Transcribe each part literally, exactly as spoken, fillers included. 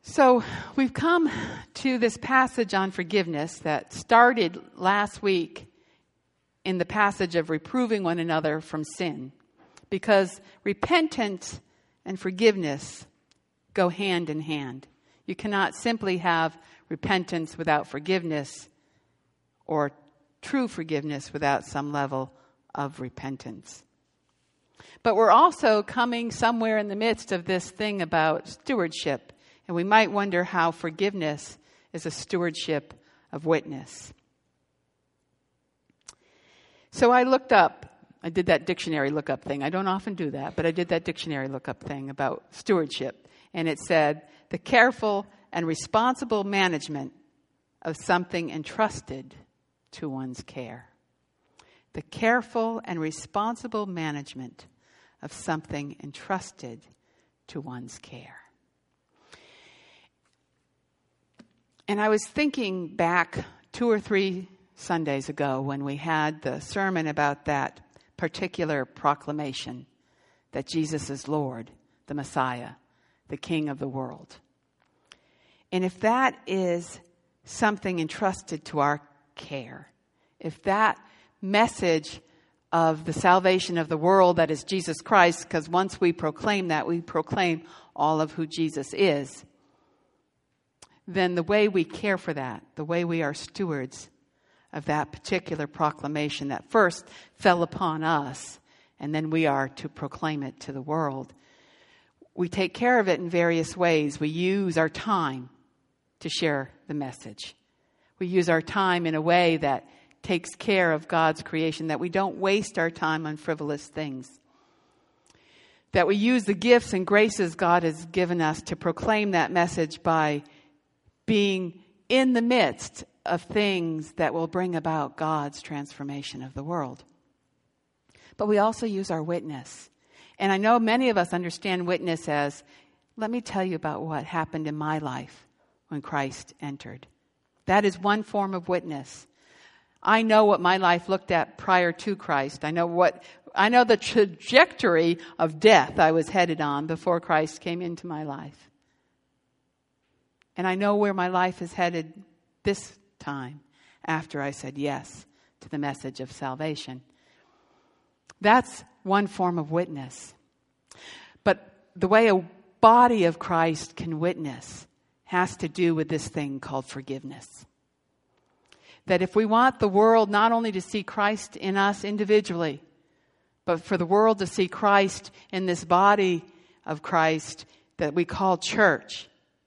So we've come to this passage on forgiveness that started last week in the passage of reproving one another from sin, because repentance and forgiveness go hand in hand. You cannot simply have repentance without forgiveness, or true forgiveness without some level of repentance. But we're also coming somewhere in the midst of this thing about stewardship. And we might wonder how forgiveness is a stewardship of witness. So I looked up, I did that dictionary lookup thing. I don't often do that, but I did that dictionary lookup thing about stewardship. And it said, the careful and responsible management of something entrusted to one's care. The careful and responsible management of something entrusted to one's care. And I was thinking back two or three Sundays ago when we had the sermon about that particular proclamation that Jesus is Lord, the Messiah, the King of the world. And if that is something entrusted to our care, if that message of the salvation of the world that is Jesus Christ, because once we proclaim that, we proclaim all of who Jesus is, then the way we care for that, the way we are stewards of that particular proclamation that first fell upon us, and then we are to proclaim it to the world. We take care of it in various ways. We use our time to share the message. We use our time in a way that takes care of God's creation, that we don't waste our time on frivolous things. That we use the gifts and graces God has given us to proclaim that message by being in the midst of things that will bring about God's transformation of the world. But we also use our witness. And I know many of us understand witness as, let me tell you about what happened in my life when Christ entered. That is one form of witness. I know what my life looked at prior to Christ. I know what I know the trajectory of death I was headed on before Christ came into my life. And I know where my life is headed this time after I said yes to the message of salvation. That's one form of witness. But the way a body of Christ can witness has to do with this thing called forgiveness. That if we want the world not only to see Christ in us individually, but for the world to see Christ in this body of Christ that we call church,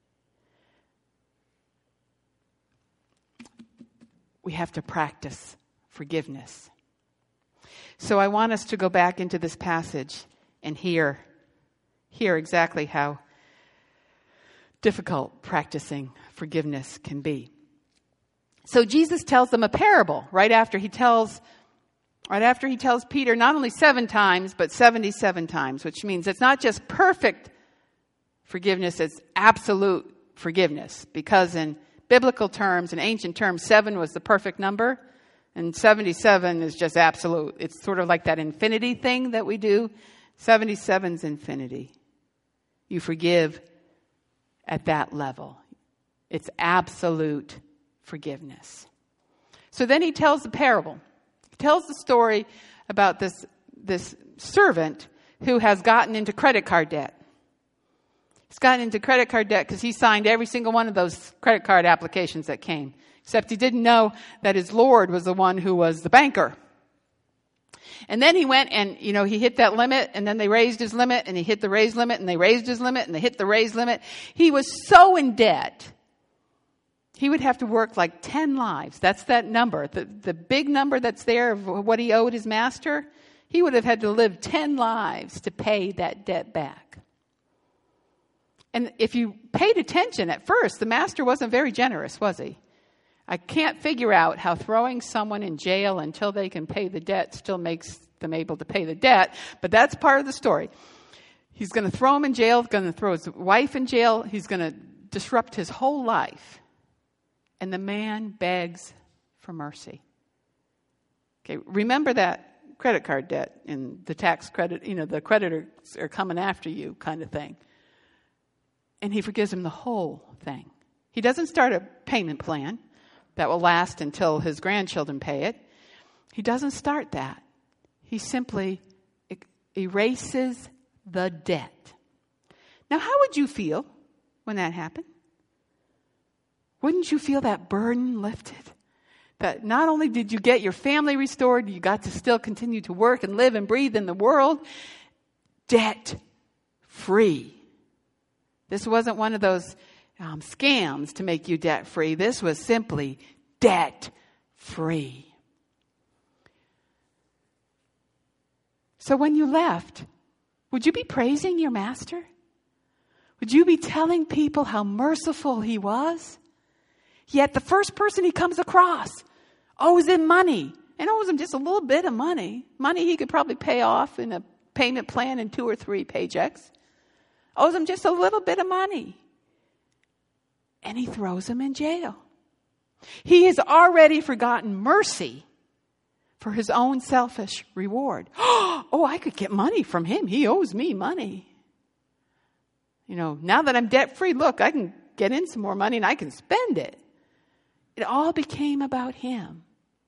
we have to practice forgiveness. So I want us to go back into this passage and hear, hear exactly how difficult practicing forgiveness can be. So Jesus tells them a parable right after he tells, right after he tells Peter not only seven times, but seventy-seven times, which means it's not just perfect forgiveness, it's absolute forgiveness. Because in biblical terms, in ancient terms, seven was the perfect number, and seventy-seven is just absolute. It's sort of like that infinity thing that we do. seventy-seven's infinity. You forgive at that level. It's absolute forgiveness. So then he tells the parable. He tells the story about this, this servant who has gotten into credit card debt. He's gotten into credit card debt because he signed every single one of those credit card applications that came. Except he didn't know that his Lord was the one who was the banker. And then he went and, you know, he hit that limit, and then they raised his limit, and he hit the raised limit, and they raised his limit, and they hit the raised limit. He was so in debt, he would have to work like ten lives. That's that number. The, the big number that's there of what he owed his master, he would have had to live ten lives to pay that debt back. And if you paid attention at first, the master wasn't very generous, was he? I can't figure out how throwing someone in jail until they can pay the debt still makes them able to pay the debt, but that's part of the story. He's going to throw him in jail, going to throw his wife in jail, he's going to disrupt his whole life. And the man begs for mercy. Okay, remember that credit card debt and the tax credit, you know, the creditors are coming after you kind of thing. And he forgives him the whole thing. He doesn't start a payment plan that will last until his grandchildren pay it. He doesn't start that. He simply e- erases the debt. Now, how would you feel when that happened? Wouldn't you feel that burden lifted? That not only did you get your family restored, you got to still continue to work and live and breathe in the world, debt free. This wasn't one of those um, scams to make you debt free. This was simply debt free. So when you left, would you be praising your master? Would you be telling people how merciful he was? Yet the first person he comes across owes him money, and owes him just a little bit of money. Money he could probably pay off in a payment plan in two or three paychecks. Owes him just a little bit of money. And he throws him in jail. He has already forgotten mercy for his own selfish reward. Oh, I could get money from him. He owes me money. You know, now that I'm debt free, look, I can get in some more money and I can spend it. It all became about him.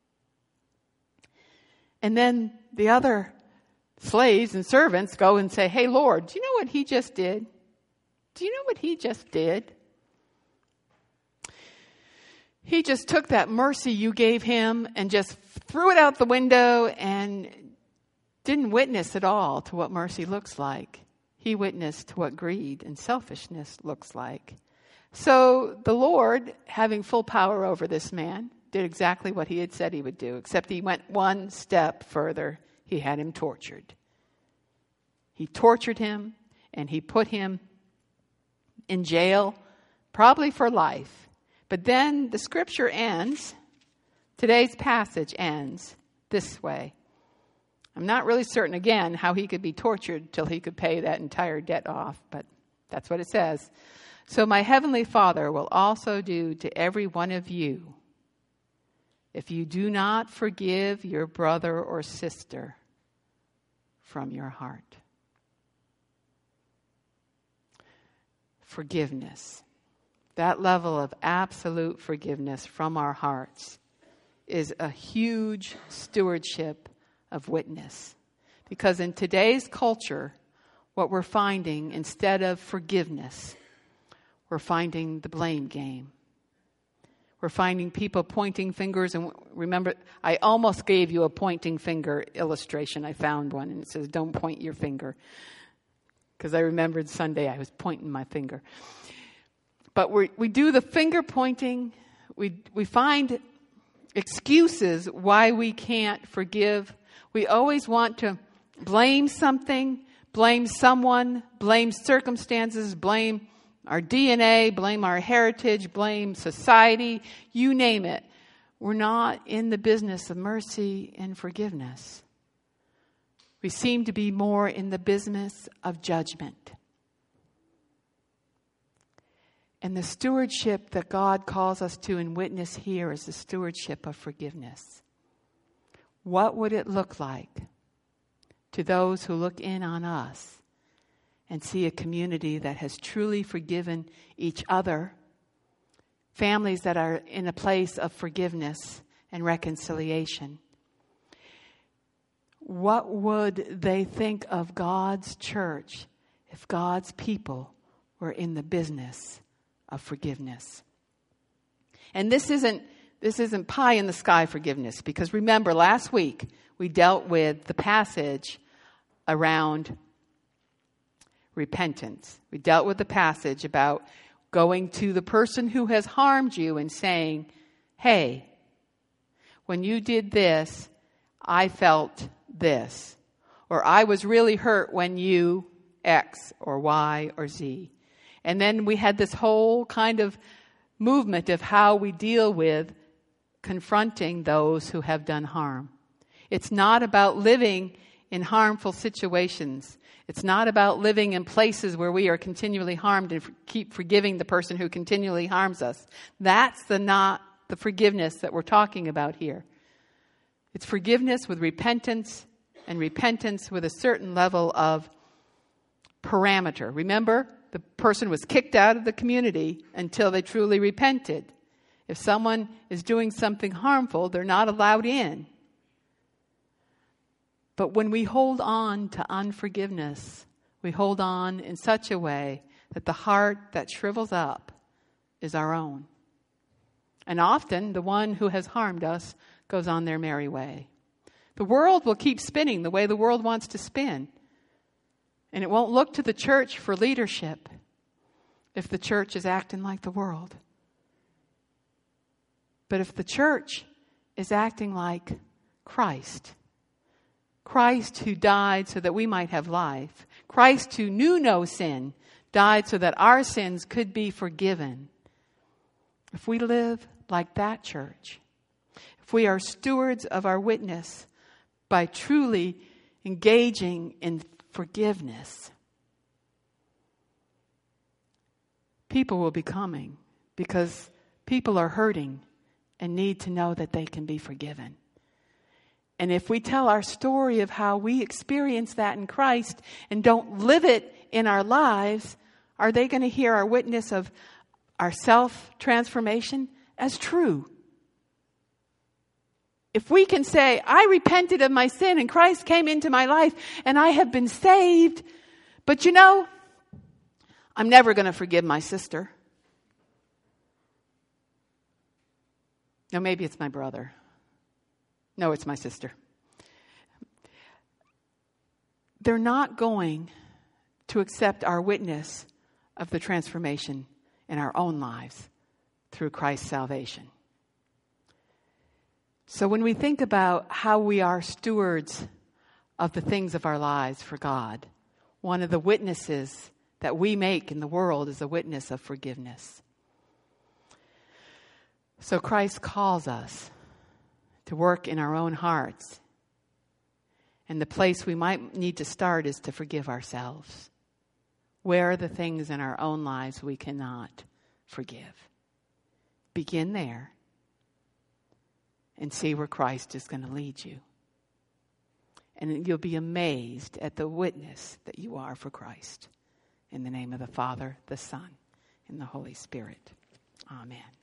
And then the other slaves and servants go and say, hey, Lord, do you know what he just did? Do you know what he just did? He just took that mercy you gave him and just threw it out the window and didn't witness at all to what mercy looks like. He witnessed to what greed and selfishness looks like. So the Lord, having full power over this man, did exactly what he had said he would do, except he went one step further. He had him tortured. He tortured him, and he put him in jail, probably for life. But then the scripture ends, today's passage ends this way. I'm not really certain, again, how he could be tortured till he could pay that entire debt off, but that's what it says. So my heavenly Father will also do to every one of you if you do not forgive your brother or sister from your heart. Forgiveness. That level of absolute forgiveness from our hearts is a huge stewardship of witness. Because in today's culture, what we're finding, instead of forgiveness, we're finding the blame game. We're finding people pointing fingers. And remember, I almost gave you a pointing finger illustration. I found one, and it says, don't point your finger. Because I remembered Sunday I was pointing my finger. But we we do the finger pointing. We we find excuses why we can't forgive. We always want to blame something, blame someone, blame circumstances, blame our D N A, blame our heritage, blame society, you name it. We're not in the business of mercy and forgiveness. We seem to be more in the business of judgment. And the stewardship that God calls us to and witness here is the stewardship of forgiveness. What would it look like to those who look in on us and see a community that has truly forgiven each other, families that are in a place of forgiveness and reconciliation? What would they think of God's church if God's people were in the business of forgiveness? And this isn't this isn't pie in the sky forgiveness, because remember last week we dealt with the passage around repentance. We dealt with the passage about going to the person who has harmed you and saying, hey, when you did this, I felt this. Or I was really hurt when you X or Y or Z. And then we had this whole kind of movement of how we deal with confronting those who have done harm. It's not about living in harmful situations. It's not about living in places where we are continually harmed and keep forgiving the person who continually harms us. That's the not the forgiveness that we're talking about here. It's forgiveness with repentance, and repentance with a certain level of parameter. Remember, the person was kicked out of the community until they truly repented. If someone is doing something harmful, they're not allowed in. But when we hold on to unforgiveness, we hold on in such a way that the heart that shrivels up is our own. And often the one who has harmed us goes on their merry way. The world will keep spinning the way the world wants to spin. And it won't look to the church for leadership if the church is acting like the world. But if the church is acting like Christ, Christ who died so that we might have life, Christ who knew no sin, died so that our sins could be forgiven. If we live like that church, if we are stewards of our witness by truly engaging in forgiveness, people will be coming because people are hurting and need to know that they can be forgiven. And if we tell our story of how we experience that in Christ and don't live it in our lives, are they going to hear our witness of our self-transformation as true? If we can say, I repented of my sin and Christ came into my life and I have been saved, but you know, I'm never going to forgive my sister. No, maybe it's my brother. No, it's my sister. They're not going to accept our witness of the transformation in our own lives through Christ's salvation. So when we think about how we are stewards of the things of our lives for God, one of the witnesses that we make in the world is a witness of forgiveness. So Christ calls us to work in our own hearts. And the place we might need to start is to forgive ourselves. Where are the things in our own lives we cannot forgive? Begin there and see where Christ is going to lead you. And you'll be amazed at the witness that you are for Christ. In the name of the Father, the Son, and the Holy Spirit. Amen.